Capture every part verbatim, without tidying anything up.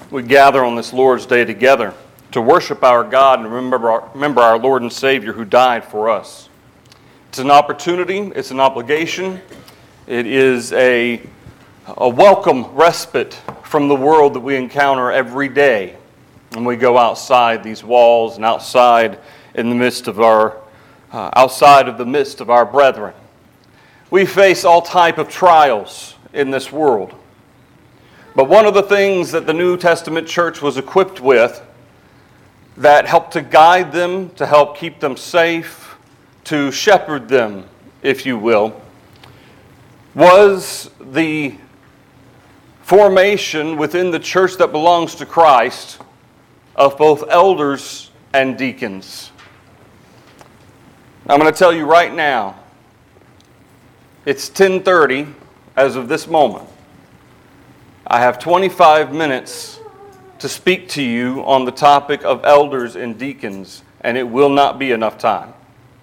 we gather on this Lord's Day together to worship our God and remember our, remember our Lord and Savior who died for us. It's an opportunity, it's an obligation, it is a, a welcome respite from the world that we encounter every day when we go outside these walls and outside in the midst of our, uh, outside of the midst of our brethren. We face all type of trials in this world. But one of the things that the New Testament church was equipped with that helped to guide them, to help keep them safe, to shepherd them, if you will, was the formation within the church that belongs to Christ of both elders and deacons. I'm going to tell you right now, it's ten thirty as of this moment. I have twenty-five minutes to speak to you on the topic of elders and deacons, and it will not be enough time.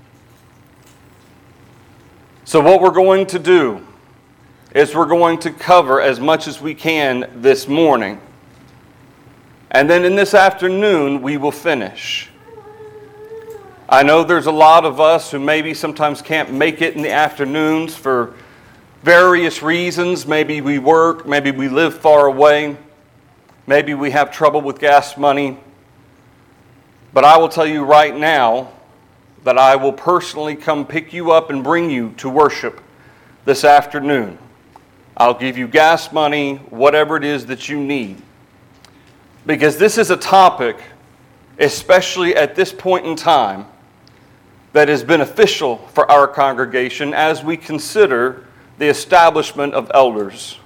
So what we're going to do is we're going to cover as much as we can this morning, and then in this afternoon we will finish. I know there's a lot of us who maybe sometimes can't make it in the afternoons for various reasons. Maybe we work, maybe we live far away, maybe we have trouble with gas money. But I will tell you right now that I will personally come pick you up and bring you to worship this afternoon. I'll give you gas money, whatever it is that you need. Because this is a topic, especially at this point in time, that is beneficial for our congregation as we consider the establishment of elders.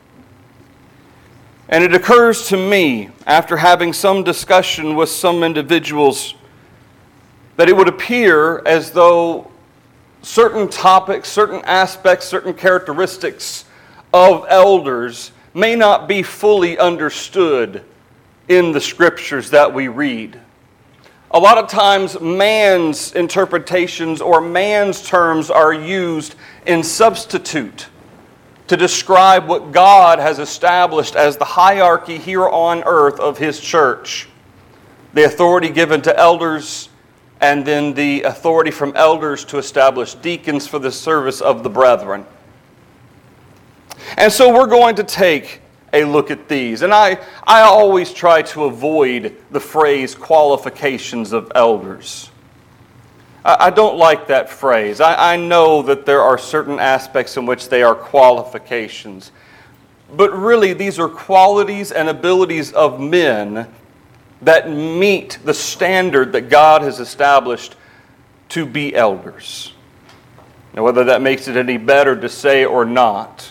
And it occurs to me, after having some discussion with some individuals, that it would appear as though certain topics, certain aspects, certain characteristics of elders may not be fully understood in the scriptures that we read. A lot of times man's interpretations or man's terms are used in substitute to describe what God has established as the hierarchy here on earth of His church. The authority given to elders, and then the authority from elders to establish deacons for the service of the brethren. And so we're going to take a look at these. And I, I always try to avoid the phrase qualifications of elders. I, I don't like that phrase. I, I know that there are certain aspects in which they are qualifications. But really, these are qualities and abilities of men that meet the standard that God has established to be elders. Now, whether that makes it any better to say or not.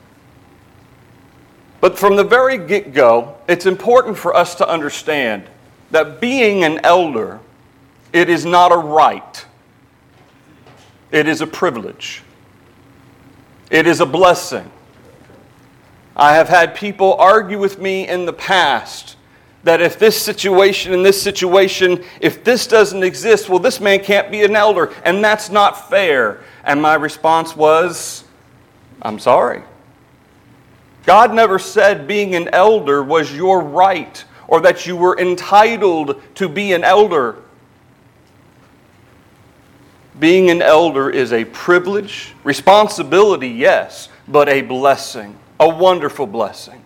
But from the very get-go, it's important for us to understand that being an elder, it is not a right. It is a privilege. It is a blessing. I have had people argue with me in the past that if this situation and this situation, if this doesn't exist, well, this man can't be an elder, and that's not fair. And my response was, I'm sorry. God never said being an elder was your right or that you were entitled to be an elder. Being an elder is a privilege, responsibility, yes, but a blessing, a wonderful blessing.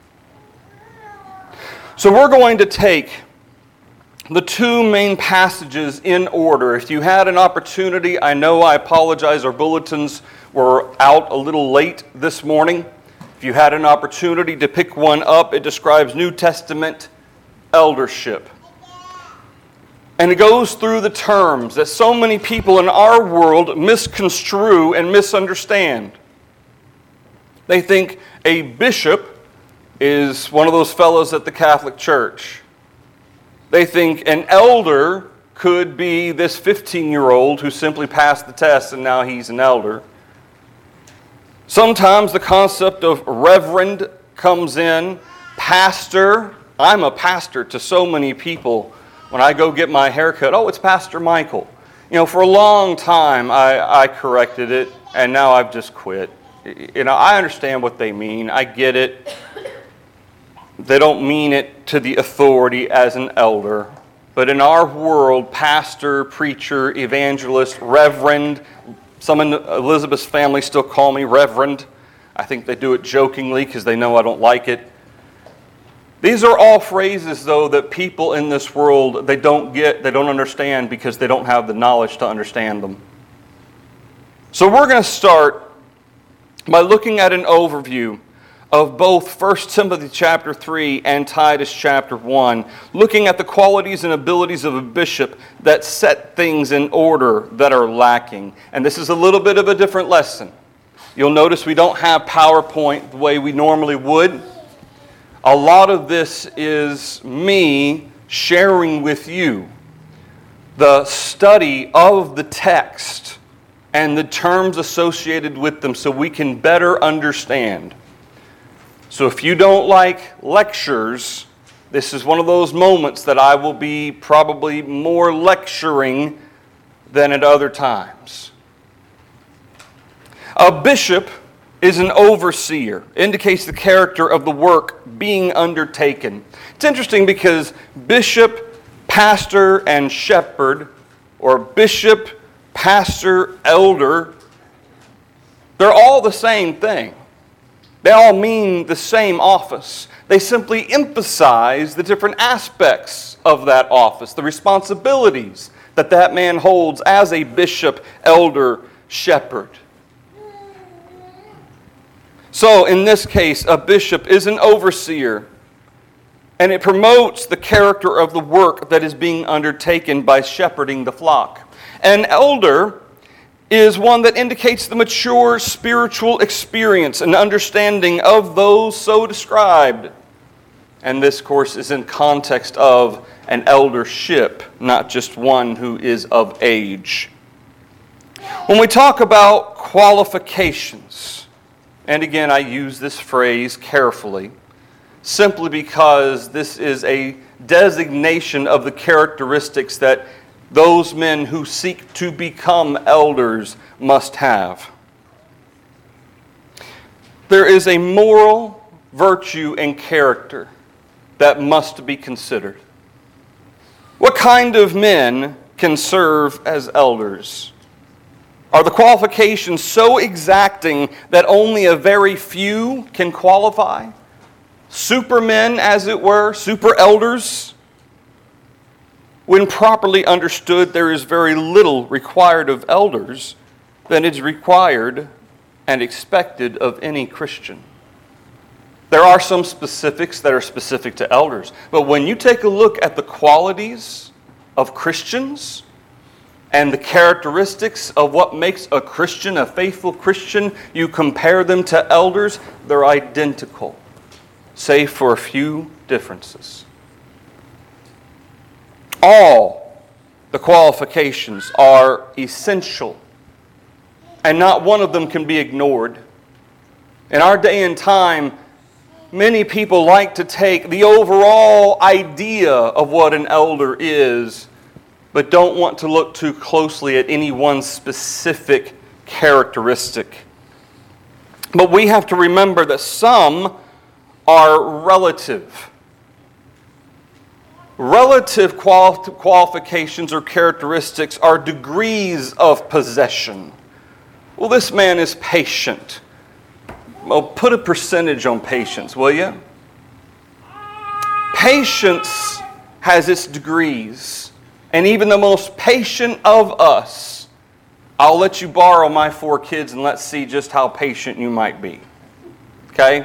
So we're going to take the two main passages in order. If you had an opportunity, I know I apologize, our bulletins were out a little late this morning. If you had an opportunity to pick one up, it describes New Testament eldership. And it goes through the terms that so many people in our world misconstrue and misunderstand. They think a bishop is one of those fellows at the Catholic Church. They think an elder could be this fifteen-year-old who simply passed the test and now he's an elder. Sometimes the concept of reverend comes in. Pastor, I'm a pastor to so many people. When I go get my haircut, oh, it's Pastor Michael. You know, for a long time I, I corrected it, and now I've just quit. You know, I understand what they mean. I get it. they don't mean it to the authority as an elder. But in our world, pastor, preacher, evangelist, reverend, some in Elizabeth's family still call me reverend. I think they do it jokingly because they know I don't like it. These are all phrases, though, that people in this world, they don't get, they don't understand because they don't have the knowledge to understand them. So we're going to start by looking at an overview of both First Timothy chapter three and Titus chapter one, looking at the qualities and abilities of a bishop that set things in order that are lacking. And this is a little bit of a different lesson. You'll notice we don't have PowerPoint the way we normally would. A lot of this is me sharing with you the study of the text and the terms associated with them so we can better understand. So if you don't like lectures, this is one of those moments that I will be probably more lecturing than at other times. A bishop is an overseer, indicates the character of the work being undertaken. It's interesting because bishop, pastor, and shepherd, or bishop, pastor, elder, they're all the same thing. They all mean the same office. They simply emphasize the different aspects of that office, the responsibilities that that man holds as a bishop, elder, shepherd. So in this case, a bishop is an overseer, and it promotes the character of the work that is being undertaken by shepherding the flock. An elder is one that indicates the mature spiritual experience and understanding of those so described. And this, of course, is in context of an eldership, not just one who is of age. When we talk about qualifications, and again, I use this phrase carefully, simply because this is a designation of the characteristics that those men who seek to become elders must have. There is a moral virtue and character that must be considered. What kind of men can serve as elders? Are the qualifications so exacting that only a very few can qualify? Supermen, as it were, super elders? When properly understood, there is very little required of elders than is required and expected of any Christian. There are some specifics that are specific to elders, but when you take a look at the qualities of Christians and the characteristics of what makes a Christian a faithful Christian, you compare them to elders, they're identical, save for a few differences. All the qualifications are essential, and not one of them can be ignored. In our day and time, many people like to take the overall idea of what an elder is, but don't want to look too closely at any one specific characteristic. But we have to remember that some are relative. Relative qual- qualifications or characteristics are degrees of possession. Well, this man is patient. Well, put a percentage on patience, will you? Patience has its degrees. And even the most patient of us, I'll let you borrow my four kids and let's see just how patient you might be. Okay?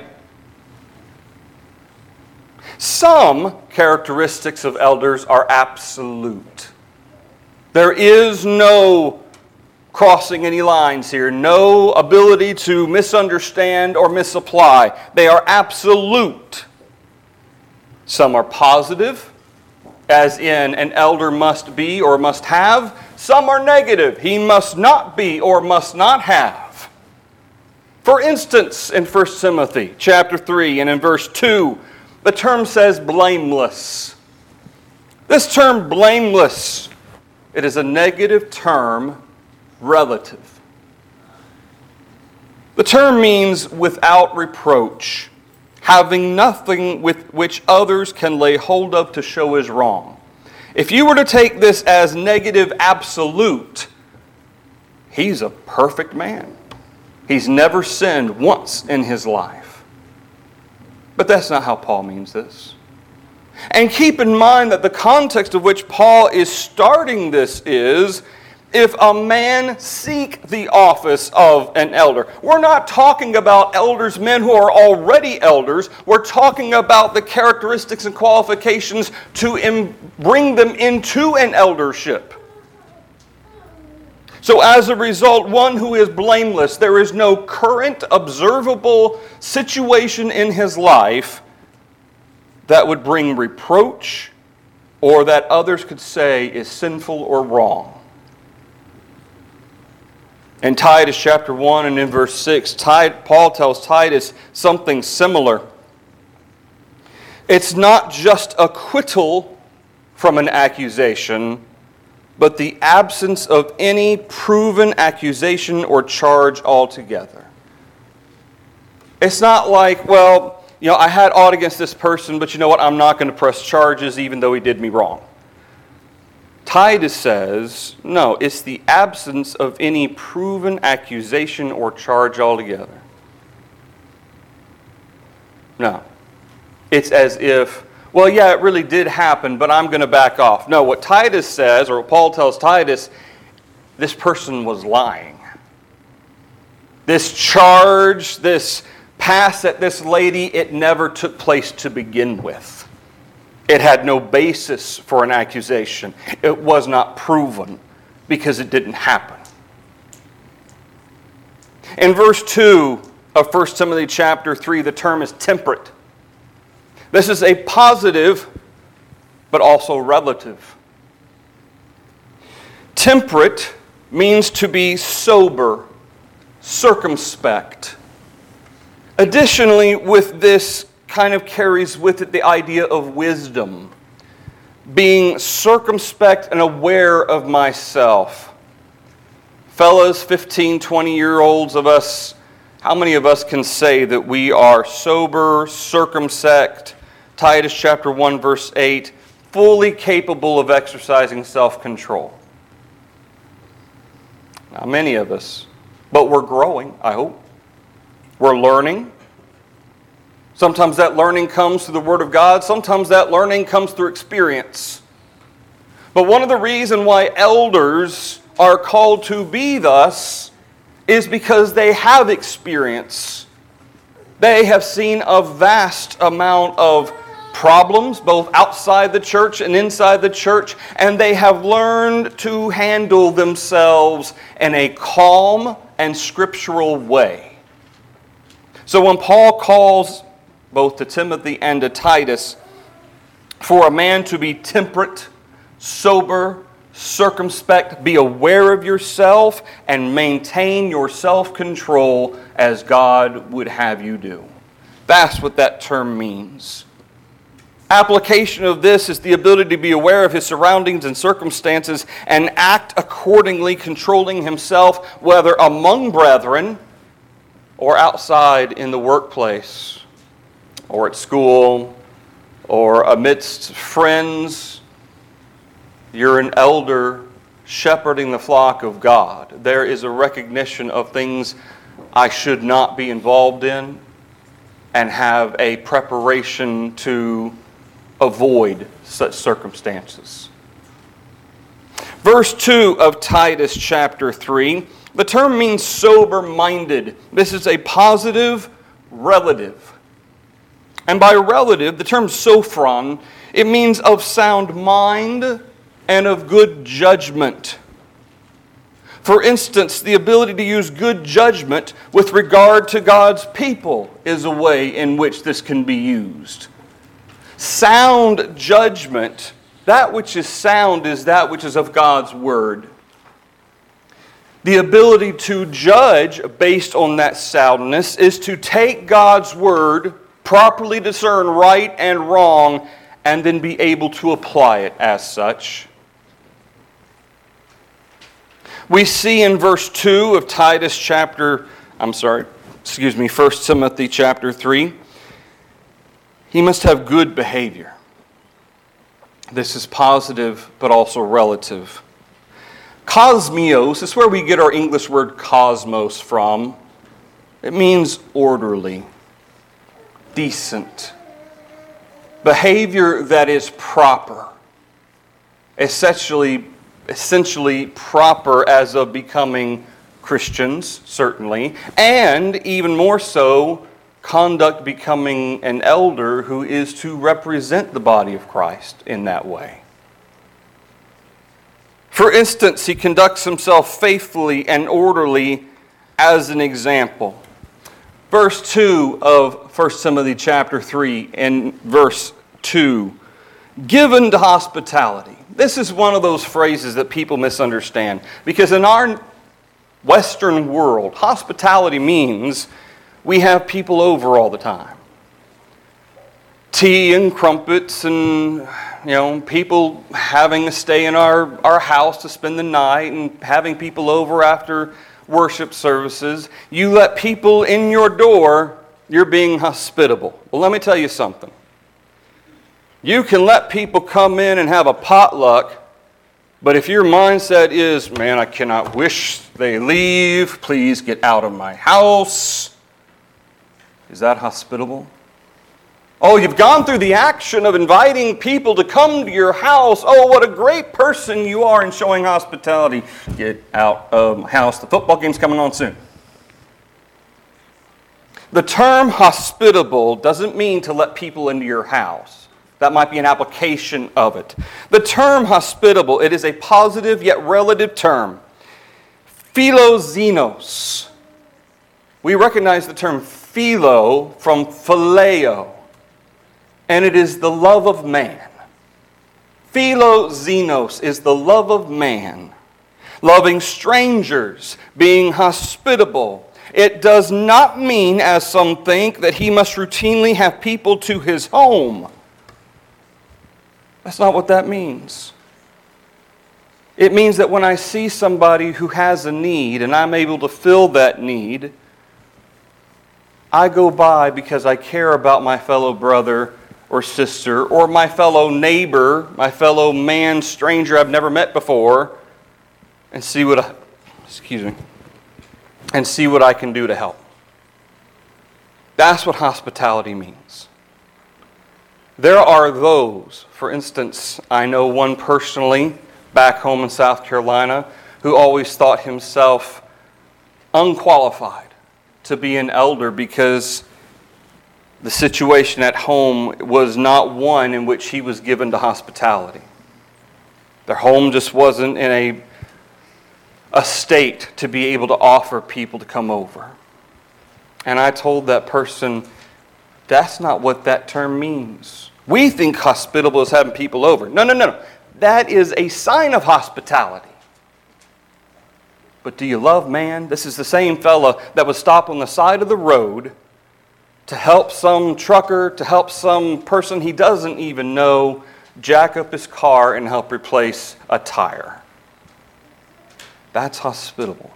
Some characteristics of elders are absolute. There is no crossing any lines here, no ability to misunderstand or misapply. They are absolute. Some are positive, as in an elder must be or must have. Some are negative. He must not be or must not have. For instance, in First Timothy chapter three and in verse two, the term says blameless. This term blameless, it is a negative term, relative. The term means without reproach, having nothing with which others can lay hold of to show is wrong. If you were to take this as negative absolute, he's a perfect man. He's never sinned once in his life. But that's not how Paul means this. And keep in mind that the context of which Paul is starting this is, if a man seek the office of an elder. We're not talking about elders, men who are already elders. We're talking about the characteristics and qualifications to im- bring them into an eldership. So as a result, one who is blameless, there is no current observable situation in his life that would bring reproach or that others could say is sinful or wrong. In Titus chapter one and in verse six, Paul tells Titus something similar. It's not just acquittal from an accusation, but the absence of any proven accusation or charge altogether. It's not like, well, you know, I had aught against this person, but you know what? I'm not going to press charges even though he did me wrong. Titus says, no, it's the absence of any proven accusation or charge altogether. No. It's as if, well, yeah, it really did happen, but I'm going to back off. No, what Titus says, or what Paul tells Titus, this person was lying. This charge, this pass at this lady, it never took place to begin with. It had no basis for an accusation. It was not proven because it didn't happen. In verse two of First Timothy chapter three, the term is temperate. This is a positive, but also relative. Temperate means to be sober, circumspect. Additionally, with this kind of carries with it the idea of wisdom, being circumspect and aware of myself. Fellas, fifteen, twenty-year-olds of us, how many of us can say that we are sober, circumspect, Titus chapter one, verse eight, fully capable of exercising self-control? Not many of us, but we're growing, I hope. We're learning. Sometimes that learning comes through the Word of God. Sometimes that learning comes through experience. But one of the reasons why elders are called to be thus is because they have experience. They have seen a vast amount of problems, both outside the church and inside the church, and they have learned to handle themselves in a calm and scriptural way. So when Paul calls both to Timothy and to Titus for a man to be temperate, sober, circumspect, be aware of yourself, and maintain your self-control as God would have you do. That's what that term means. Application of this is the ability to be aware of his surroundings and circumstances and act accordingly, controlling himself, whether among brethren or outside in the workplace or at school or amidst friends. You're an elder shepherding the flock of God. There is a recognition of things I should not be involved in and have a preparation to avoid such circumstances. Verse two of Titus chapter three, the term means sober-minded. This is a positive relative. And by relative, the term sophron, it means of sound mind and of good judgment. For instance, the ability to use good judgment with regard to God's people is a way in which this can be used. Sound judgment, that which is sound is that which is of God's word. The ability to judge based on that soundness is to take God's word, properly discern right and wrong, and then be able to apply it as such. We see in verse two of Titus chapter, I'm sorry, excuse me, First Timothy chapter three, He must have good behavior. This is positive, but also relative. Cosmios is where we get our English word cosmos from. It means orderly, decent, behavior that is proper, essentially, essentially proper as of becoming Christians, certainly, and even more so, conduct becoming an elder who is to represent the body of Christ in that way. For instance, he conducts himself faithfully and orderly as an example. Verse two of First Timothy chapter three and verse two, given to hospitality. This is one of those phrases that people misunderstand, because in our Western world, hospitality means we have people over all the time. Tea and crumpets and, you know, people having a stay in our, our house to spend the night and having people over after worship services. You let people in your door, you're being hospitable. Well, let me tell you something. You can let people come in and have a potluck, but if your mindset is, man, I cannot wish they leave, please get out of my house, is that hospitable? Oh, you've gone through the action of inviting people to come to your house. Oh, what a great person you are in showing hospitality. Get out of my house. The football game's coming on soon. The term hospitable doesn't mean to let people into your house. That might be an application of it. The term hospitable, it is a positive yet relative term. Philoxenos. We recognize the term philo from phileo, and it is the love of man. Philoxenos is the love of man, loving strangers, being hospitable. It does not mean, as some think, that he must routinely have people to his home. That's not what that means. It means that when I see somebody who has a need and I'm able to fill that need, I go by because I care about my fellow brother or sister or my fellow neighbor, my fellow man, stranger I've never met before, and see what I, excuse me, and see what I can do to help. That's what hospitality means. There are those, for instance, I know one personally back home in South Carolina who always thought himself unqualified to be an elder because the situation at home was not one in which he was given to hospitality. Their home just wasn't in a, a state to be able to offer people to come over. And I told that person, that's not what that term means. We think hospitable is having people over. No, no, no, no. That is a sign of hospitality. But do you love man? This is the same fella that would stop on the side of the road to help some trucker, to help some person he doesn't even know, jack up his car and help replace a tire. That's hospitable.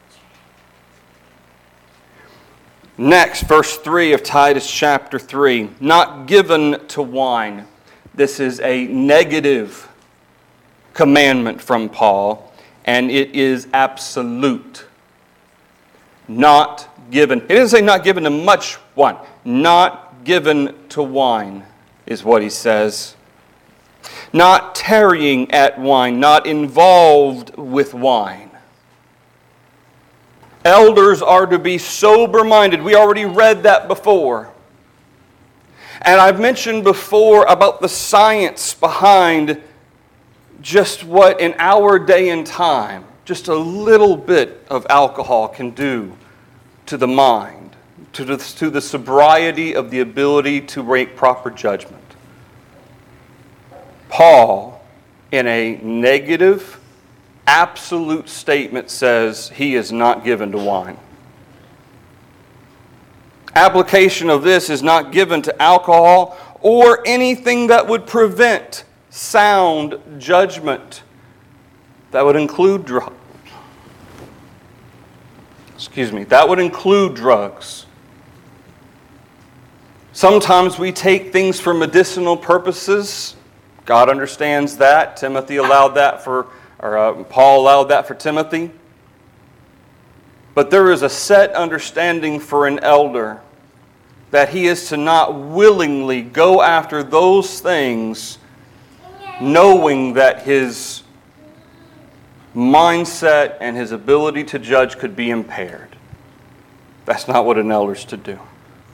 Next, verse three of Titus chapter three, not given to wine. This is a negative commandment from Paul, and it is absolute. Not given. It doesn't say not given to much wine. Not given to wine is what he says. Not tarrying at wine, not involved with wine. Elders are to be sober-minded. We already read that before. And I've mentioned before about the science behind just what in our day and time, just a little bit of alcohol can do to the mind, to the, to the sobriety of the ability to make proper judgment. Paul, in a negative, absolute statement, says he is not given to wine. Application of this is not given to alcohol or anything that would prevent sound judgment. That would include drugs. Excuse me. That would include drugs. Sometimes we take things for medicinal purposes. God understands that. Timothy allowed that for, or uh, Paul allowed that for Timothy. But there is a set understanding for an elder that he is to not willingly go after those things knowing that his mindset and his ability to judge could be impaired. That's not what an elder is to do.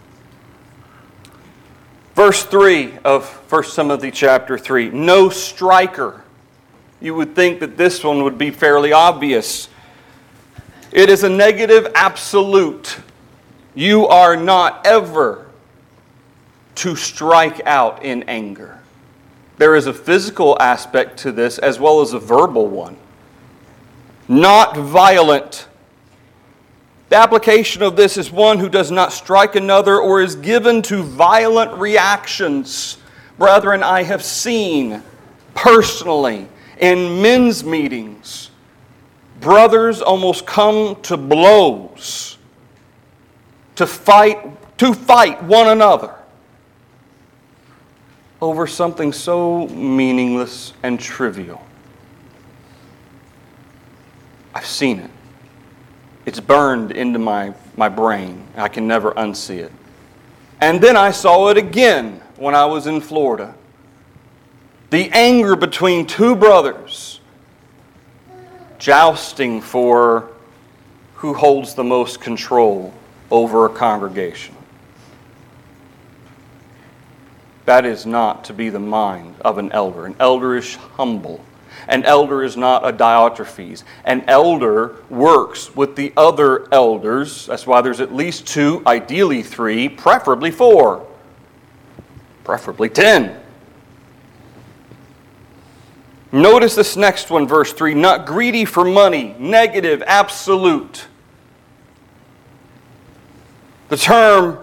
Verse three of First Timothy chapter three, no striker. You would think that this one would be fairly obvious. It is a negative absolute. You are not ever to strike out in anger. There is a physical aspect to this as well as a verbal one. Not violent. The application of this is one who does not strike another or is given to violent reactions. Brethren, I have seen personally in men's meetings, brothers almost come to blows to fight, to fight one another over something so meaningless and trivial. I've seen it. It's burned into my, my brain. I can never unsee it. And then I saw it again when I was in Florida. The anger between two brothers jousting for who holds the most control over a congregation. That is not to be the mind of an elder. An elder is humble. An elder is not a Diotrephes. An elder works with the other elders. That's why there's at least two, ideally three, preferably four, preferably ten. Notice this next one, verse three, not greedy for money, negative, absolute. The term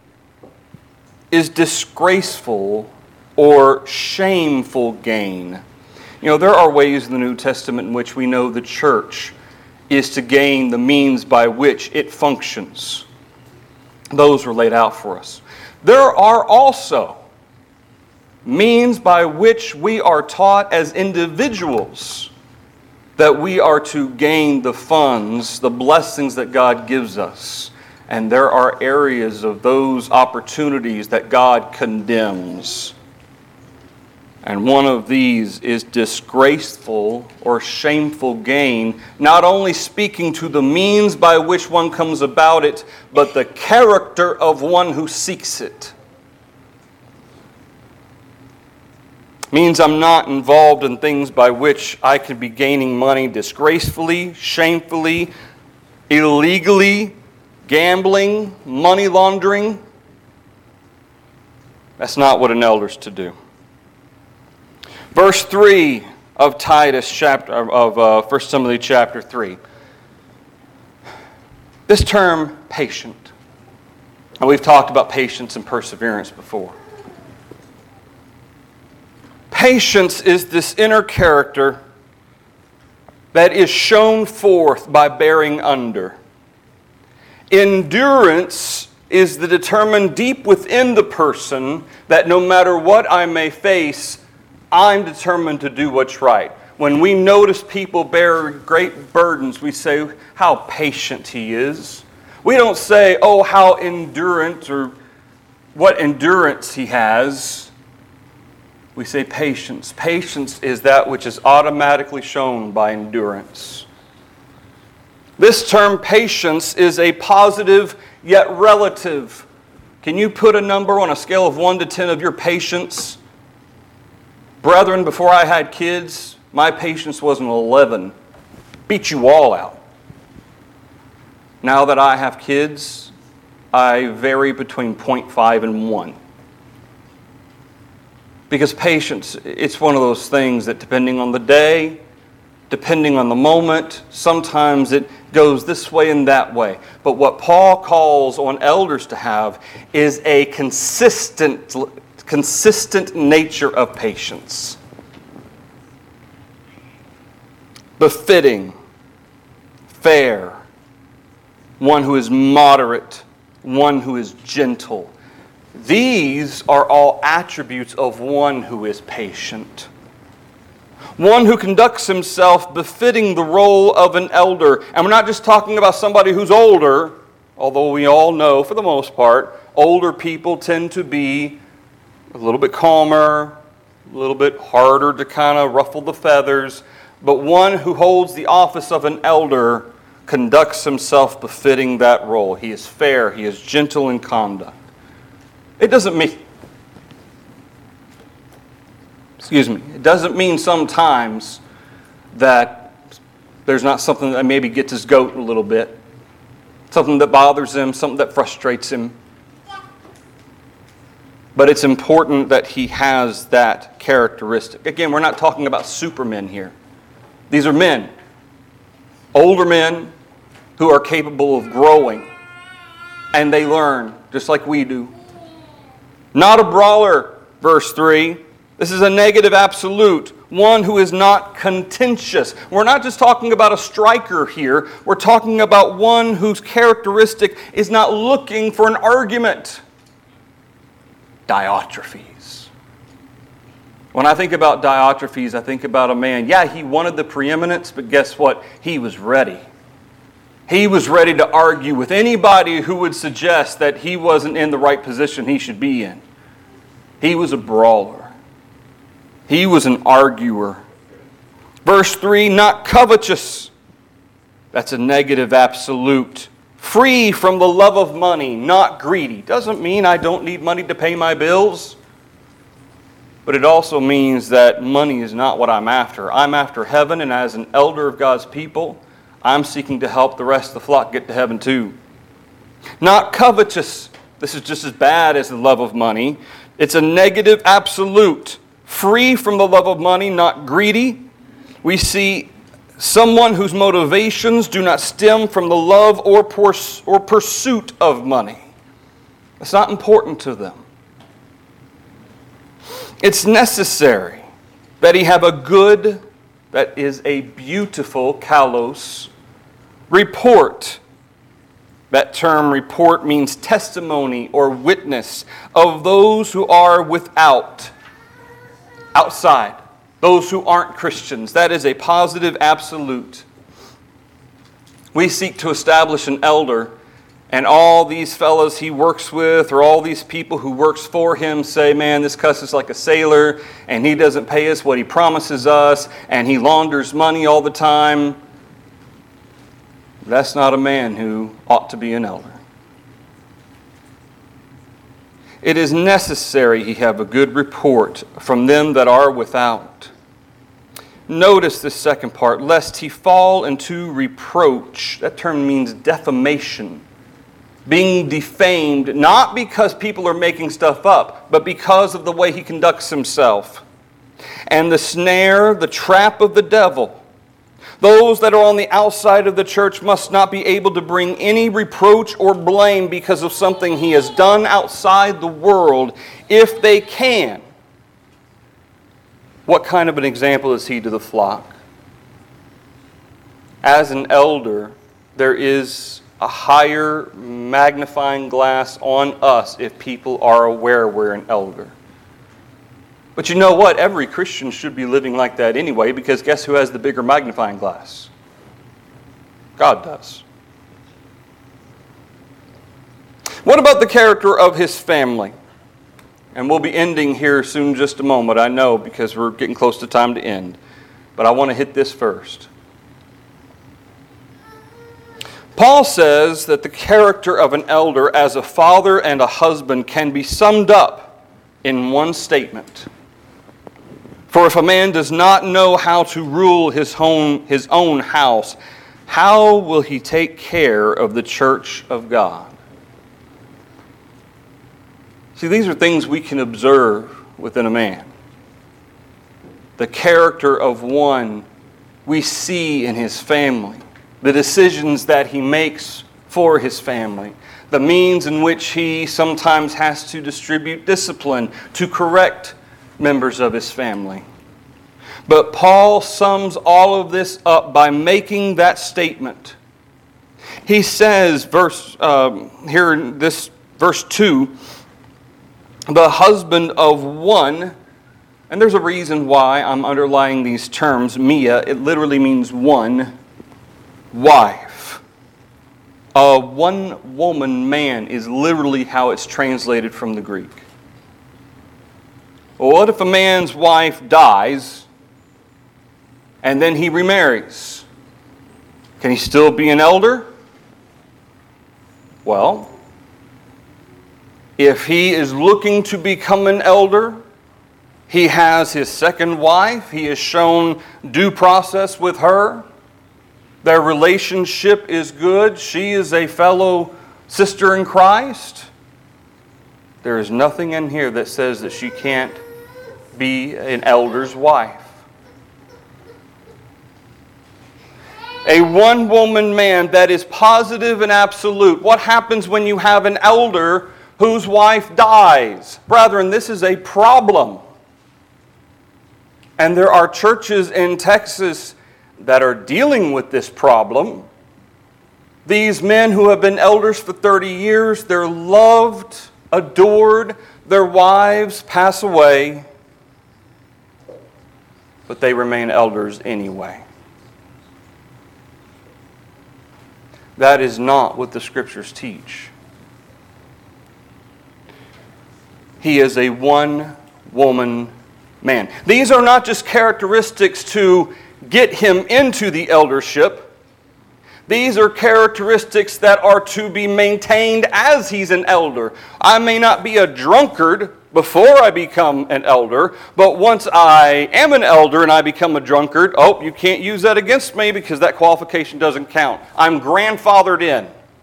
is disgraceful or shameful gain. You know, there are ways in the New Testament in which we know the church is to gain the means by which it functions. Those were laid out for us. There are also means by which we are taught as individuals that we are to gain the funds, the blessings that God gives us. And there are areas of those opportunities that God condemns. And one of these is disgraceful or shameful gain, not only speaking to the means by which one comes about it, but the character of one who seeks it. Means I'm not involved in things by which I could be gaining money disgracefully, shamefully, illegally, gambling, money laundering. That's not what an elder's to do. Verse three of Titus chapter of uh, First Timothy chapter three. This term, patient. And we've talked about patience and perseverance before. Patience is this inner character that is shown forth by bearing under. Endurance is the determined deep within the person that no matter what I may face, I'm determined to do what's right. When we notice people bear great burdens, we say how patient he is. We don't say, oh, how endurant or what endurance he has. We say patience. Patience is that which is automatically shown by endurance. This term patience is a positive yet relative. Can you put a number on a scale of one to ten of your patience? Brethren, before I had kids, my patience was an eleven. Beat you all out. Now that I have kids, I vary between zero point five and one. Because patience, it's one of those things that depending on the day, depending on the moment, sometimes it goes this way and that way. But what Paul calls on elders to have is a consistent consistent nature of patience. Befitting, fair, one who is moderate, one who is gentle. These are all attributes of one who is patient. One who conducts himself befitting the role of an elder. And we're not just talking about somebody who's older, although we all know, for the most part, older people tend to be a little bit calmer, a little bit harder to kind of ruffle the feathers. But one who holds the office of an elder conducts himself befitting that role. He is fair, he is gentle in conduct. It doesn't mean, excuse me, it doesn't mean sometimes that there's not something that maybe gets his goat a little bit, something that bothers him, something that frustrates him. But it's important that he has that characteristic. Again, we're not talking about supermen here. These are men, older men who are capable of growing, and they learn just like we do. Not a brawler, verse three. This is a negative absolute. One who is not contentious. We're not just talking about a striker here. We're talking about one whose characteristic is not looking for an argument. Diotrephes. When I think about Diotrephes, I think about a man. Yeah, he wanted the preeminence, but guess what? He was ready. He was ready to argue with anybody who would suggest that he wasn't in the right position he should be in. He was a brawler. He was an arguer. Verse three, not covetous. That's a negative absolute. Free from the love of money, not greedy. Doesn't mean I don't need money to pay my bills. But it also means that money is not what I'm after. I'm after heaven, and as an elder of God's people, I'm seeking to help the rest of the flock get to heaven too. Not covetous. This is just as bad as the love of money. It's a negative absolute. Free from the love of money, not greedy. We see someone whose motivations do not stem from the love or, purs- or pursuit of money. It's not important to them. It's necessary that he have a good, that is a beautiful, kalos, report. That term report means testimony or witness of those who are without, outside, those who aren't Christians. That is a positive absolute. We seek to establish an elder, and all these fellows he works with, or all these people who works for him say, man, this cuss is like a sailor, and he doesn't pay us what he promises us, and he launders money all the time. That's not a man who ought to be an elder. It is necessary he have a good report from them that are without. Notice this second part, lest he fall into reproach. That term means defamation. Being defamed, not because people are making stuff up, but because of the way he conducts himself. And the snare, the trap of the devil. Those that are on the outside of the church must not be able to bring any reproach or blame because of something he has done outside the world, if they can. What kind of an example is he to the flock? As an elder, there is a higher magnifying glass on us if people are aware we're an elder. But you know what? Every Christian should be living like that anyway, because guess who has the bigger magnifying glass? God does. What about the character of his family? And we'll be ending here soon, just a moment, I know, because we're getting close to time to end. But I want to hit this first. Paul says that the character of an elder as a father and a husband can be summed up in one statement. For if a man does not know how to rule his own, his own house, how will he take care of the church of God? See, these are things we can observe within a man. The character of one we see in his family. The decisions that he makes for his family. The means in which he sometimes has to distribute discipline to correct members of his family. But Paul sums all of this up by making that statement. He says, verse um, here in this verse two, the husband of one, and there's a reason why I'm underlying these terms, Mia, it literally means one wife. A one-woman man is literally how it's translated from the Greek. Well, what if a man's wife dies and then he remarries? Can he still be an elder? Well, if he is looking to become an elder, he has his second wife, he has shown due process with her, their relationship is good, she is a fellow sister in Christ. There is nothing in here that says that she can't be an elder's wife. A one-woman man that is positive and absolute. What happens when you have an elder whose wife dies? Brethren, this is a problem. And there are churches in Texas that are dealing with this problem. These men who have been elders for thirty years, they're loved, adored, their wives pass away, but they remain elders anyway. That is not what the Scriptures teach. He is a one-woman man. These are not just characteristics to get him into the eldership. These are characteristics that are to be maintained as he's an elder. I may not be a drunkard before I become an elder, but once I am an elder and I become a drunkard, oh, you can't use that against me because that qualification doesn't count. I'm grandfathered in.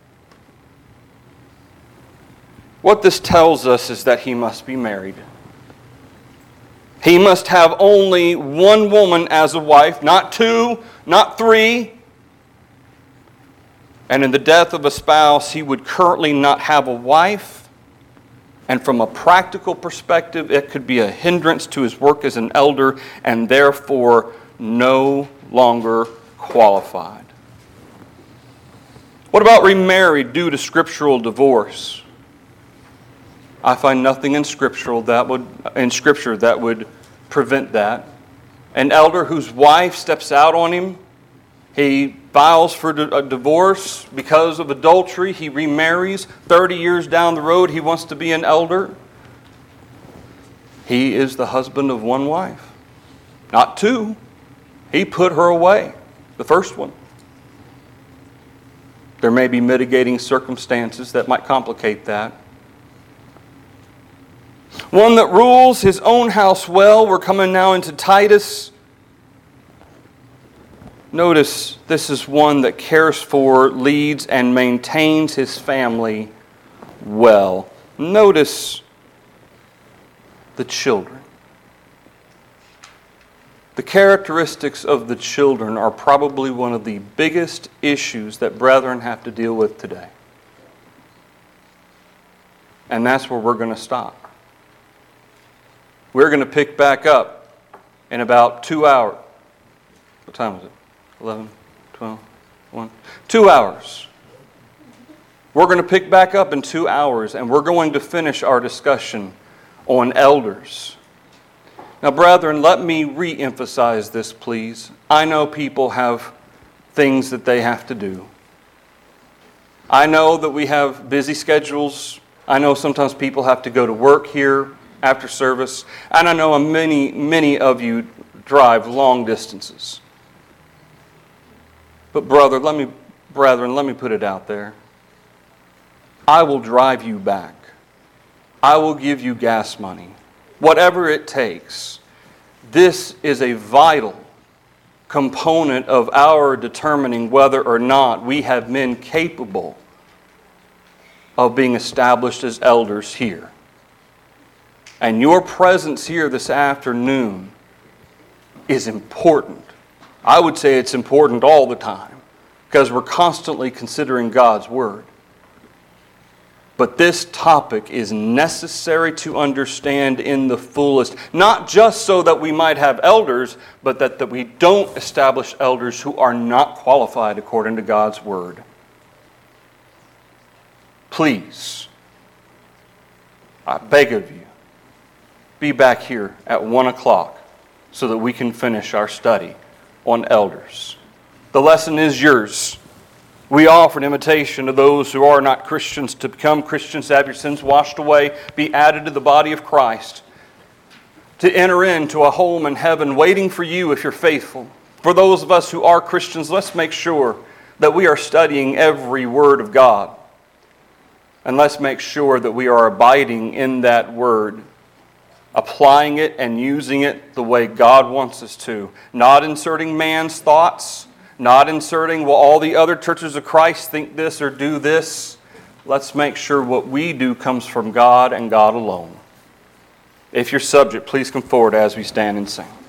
What this tells us is that he must be married. He must have only one woman as a wife, not two, not three. And in the death of a spouse, he would currently not have a wife. And from a practical perspective, it could be a hindrance to his work as an elder and therefore no longer qualified. What about remarried due to scriptural divorce? I find nothing in scriptural that would in Scripture that would prevent that. An elder whose wife steps out on him, he files for a divorce because of adultery, he remarries. thirty years down the road, he wants to be an elder. He is the husband of one wife, not two. He put her away, the first one. There may be mitigating circumstances that might complicate that. One that rules his own house well. We're coming now into Titus. Notice this is one that cares for, leads, and maintains his family well. Notice the children. The characteristics of the children are probably one of the biggest issues that brethren have to deal with today. And that's where we're going to stop. We're going to pick back up in about two hours. What time is it? eleven, twelve, one. Two hours. We're going to pick back up in two hours and we're going to finish our discussion on elders. Now, brethren, let me re-emphasize this, please. I know people have things that they have to do. I know that we have busy schedules. I know sometimes people have to go to work here after service. And I know many, many of you drive long distances. But brother, let me, brethren, let me put it out there. I will drive you back. I will give you gas money. Whatever it takes. This is a vital component of our determining whether or not we have men capable of being established as elders here. And your presence here this afternoon is important. I would say it's important all the time because we're constantly considering God's Word. But this topic is necessary to understand in the fullest, not just so that we might have elders, but that, that we don't establish elders who are not qualified according to God's Word. Please, I beg of you, be back here at one o'clock so that we can finish our study on elders. The lesson is yours. We offer an invitation to those who are not Christians to become Christians, to have your sins washed away, be added to the body of Christ, to enter into a home in heaven waiting for you if you're faithful. For those of us who are Christians, let's make sure that we are studying every word of God. And let's make sure that we are abiding in that word, applying it and using it the way God wants us to. Not inserting man's thoughts, not inserting, well, all the other churches of Christ think this or do this. Let's make sure what we do comes from God and God alone. If you're subject, please come forward as we stand and sing.